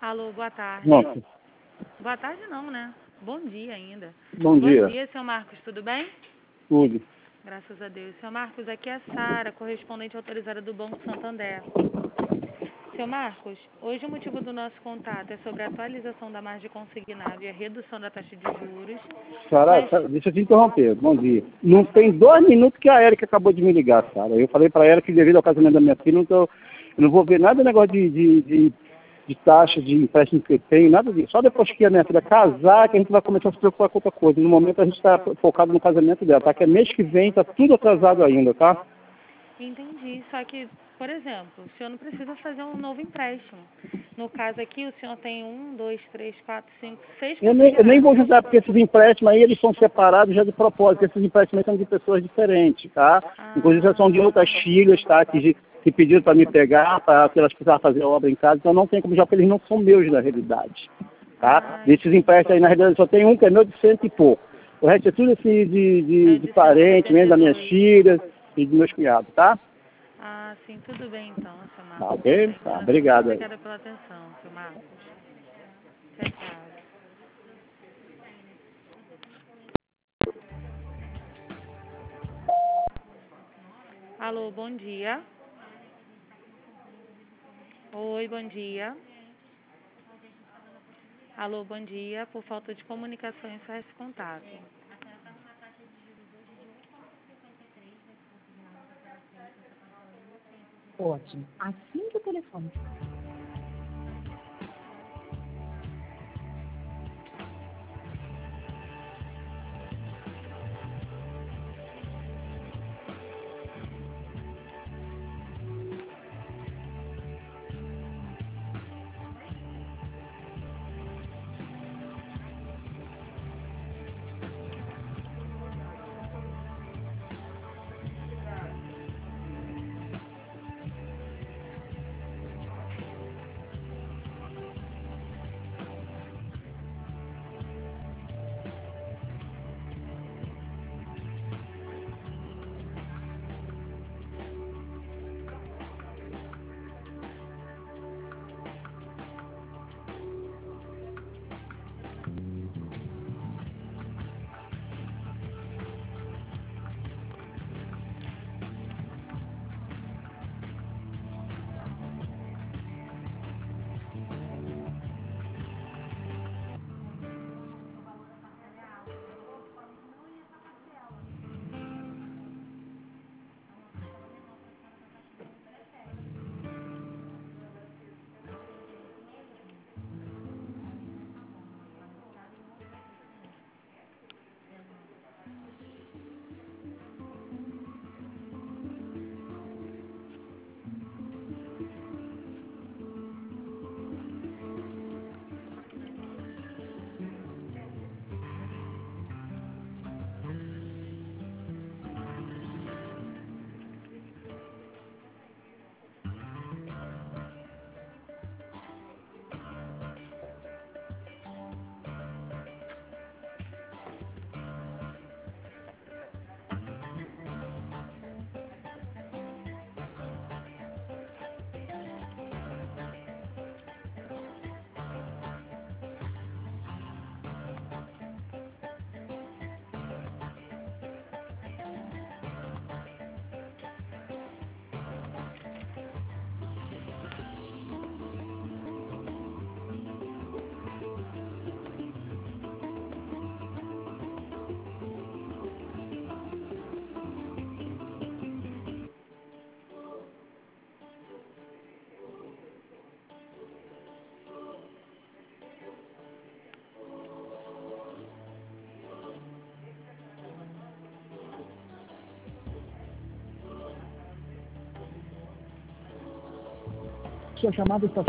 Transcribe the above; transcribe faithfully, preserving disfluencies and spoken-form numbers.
Alô, boa tarde. Nossa, Boa tarde não, né? Bom dia ainda. bom dia. Bom dia, senhor Marcos, tudo bem? Tudo. Graças a Deus. Senhor Marcos, aqui é a Sara, correspondente autorizada do Banco Santander. Senhor Marcos, hoje o motivo do nosso contato é sobre a atualização da margem consignada e a redução da taxa de juros. Sara, Mas, Sara, deixa eu te interromper. Bom dia. Não tem dois minutos que a Érica acabou de me ligar, Sara. Eu falei para ela que devido ao casamento da minha filha, não tô, eu não vou ver nada do negócio de, de, de, de taxa, de empréstimo que eu tenho, nada disso. Só depois que a minha filha casar, que a gente vai começar a se preocupar com outra coisa. No momento a gente está focado no casamento dela, tá? Que é mês que vem, tá tudo atrasado ainda, tá? entendi, só que, por exemplo, o senhor não precisa fazer um novo empréstimo. No caso aqui, o senhor tem um, dois, três, quatro, cinco, seis Eu nem, eu nem vou consignados. juntar, porque esses empréstimos aí, eles são separados já de propósito, esses empréstimos são de pessoas diferentes, tá? Inclusive, já são de outras filhas, tá? Que, que pediram para me pegar, para que elas precisavam fazer a obra em casa, então não tem como já, porque eles não são meus na realidade, tá? Ah, Desses empréstimos aí, na realidade, só tem um que é meu de cento e pouco. O resto é tudo assim, de, de, é de de cento e parente, setenta mesmo e das minhas dois. filhas e dos meus cunhados, tá? Ah, sim, tudo bem então, senhor Tá, Marcos, tudo ok? bem, Tá, tranquilo. Muito obrigado aí. obrigada pela atenção, senhor Marcos. Tchau, tchau. Alô, bom dia. Oi, bom dia. Alô, bom dia. Por falta de comunicação, encerra esse contato. Ótimo. Assim que o telefone sua chamada está